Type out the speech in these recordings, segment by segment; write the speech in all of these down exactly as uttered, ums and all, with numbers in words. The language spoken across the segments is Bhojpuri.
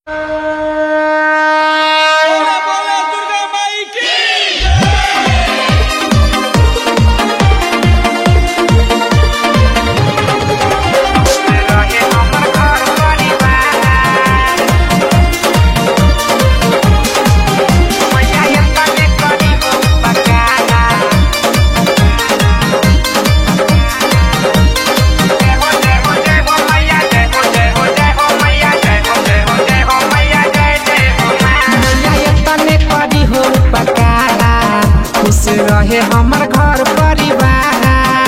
रहे हमर घर परिवार।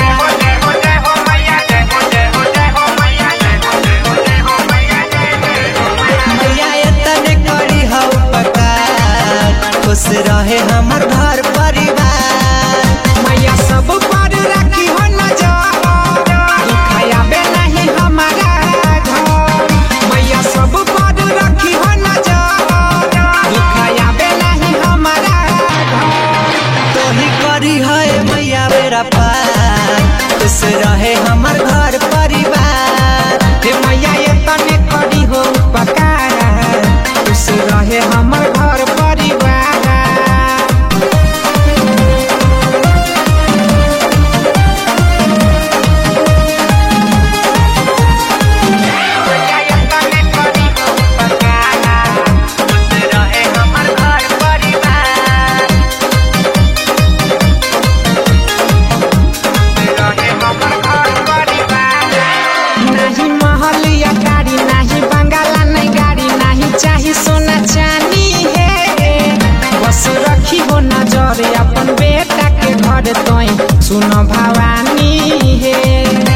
मैया एतने करी हौ उपकार, खुश रहे हमर घर परिवार। मैया सब पर रखी हो नजर, दुख आवे नहीं हमारा घर। मैया सब पर रखी हो नजर, दुख आवे नहीं हमारा घर। तोही करी है मैया बेरा पार, खुश रहे हमर घर परिवार। हे मैया एतने करी हो उपकार, खुश रहे हमर घर परिवार। नहीं महल या गाड़ी, नहीं बंगाला, नहीं गाड़ी, नहीं चाही सोना चांदी है। बस रखी हो नजर अपन बेटा के घर, तोई सुन भवानी है।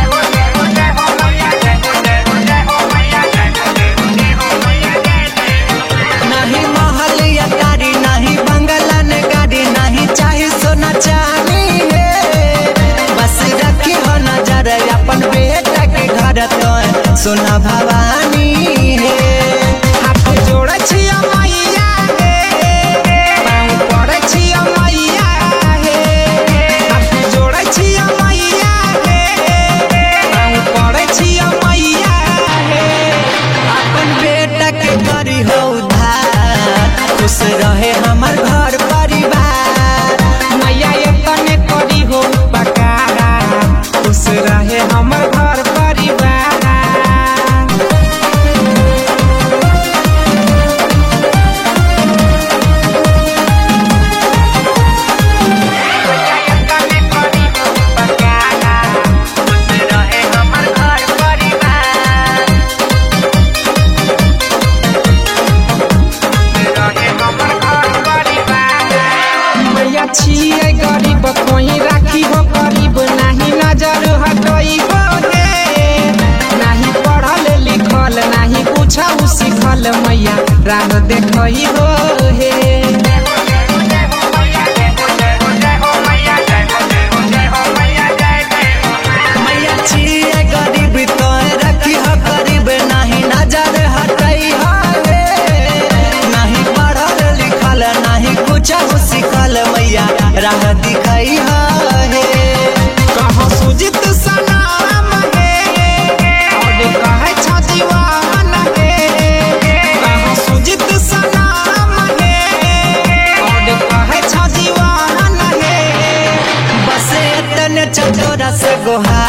नहीं महल या गाड़ी, नहीं बंगला ने गाड़ी, नहीं चाही सोना चांदी है। बस रखी हो नजर अपन बेटा के घर, तो सोना भवानी है। हाथ जोड़े छिया मैया हे, पाँव पड़े छिया मैया हे। हाथ जोड़े छिया मैया हे, पाँव पड़े छिया मैया हे। अपन बेटा के करी हो उद्धार, खुश रहे हमर घर परिवार। मैया एतने करी हो उपकार, खुश रहे हमर घर परिवार। मैया छिए गरीब, कोई राखी हो करीब, नहीं नजर हटई हो रे। नहीं पढ़ल लिखल, नहीं कुछ सिखल, मैया राह देखई हो हे। मैया छिए गरीब, तो रखी हो गरीब, नहीं नजर हटई हो रे। नहीं पढ़ल लिखल, नहीं कुछ सिखल, मैया राह दिखाई हो हे। कहाँ सुजित सनाम हे, और कहे छ दीवान हे। कहाँ सुजित सनाम हे, और कहे छ दीवान हे। बस एतने चतोरा से गोहा